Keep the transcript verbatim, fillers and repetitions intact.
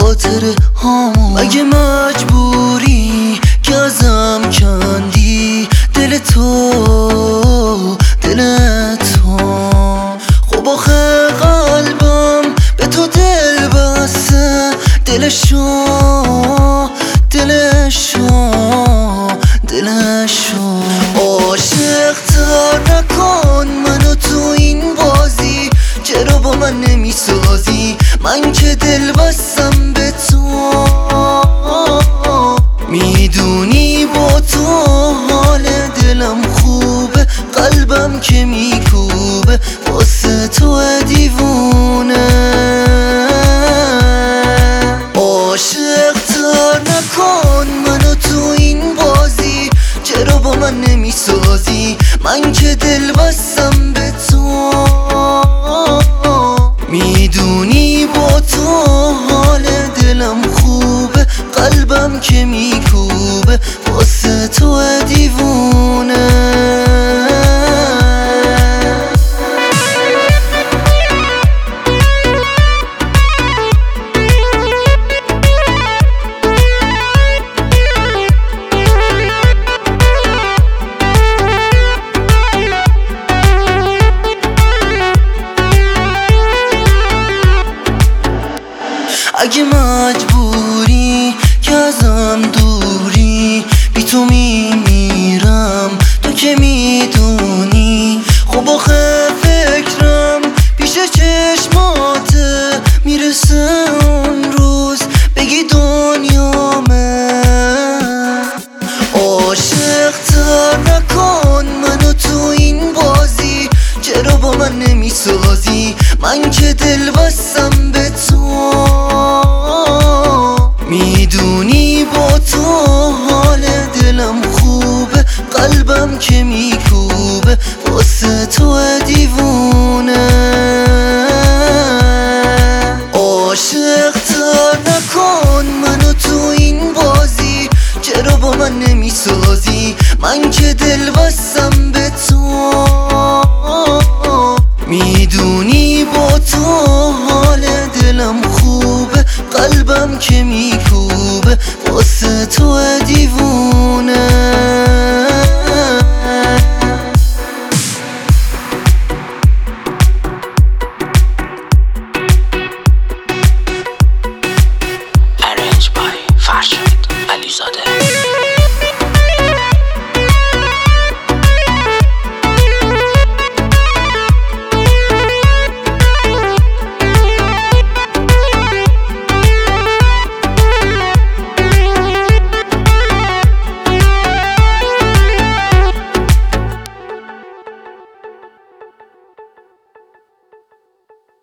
خاطره هامو. مگه مجبوری که ازم کندی دل تو دل تو؟ خب آخه قلبم به تو دل بسته، دلشو دلشو دلشو. عاشق تر نکن منو تو این بازی، چرا با من نمیسازی؟ من که دل بستم به تو، میدونی با تو حال دلم خوبه، قلبم که میکوبه واسه تو دیوونه. عاشق تر نکن منو تو این بازی، چرا با من نمیسازی؟ من که دل بستم به تو، میدونی با تو حال دلم خوبه، قلبم که میکوبه واسه تو دیوونه. اگه مجبوری که ازم دوری، بی تو میمیرم تو که میدونی. خب آخه فکرم پیش چشماته، میرسه اون روز بگی دنیامه. عاشق تر نکن منو تو این بازی، چرا با من نمیسازی؟ من که دل بستم به تو، میدونی با تو حال دلم خوبه، قلبم که میکوبه واسه تو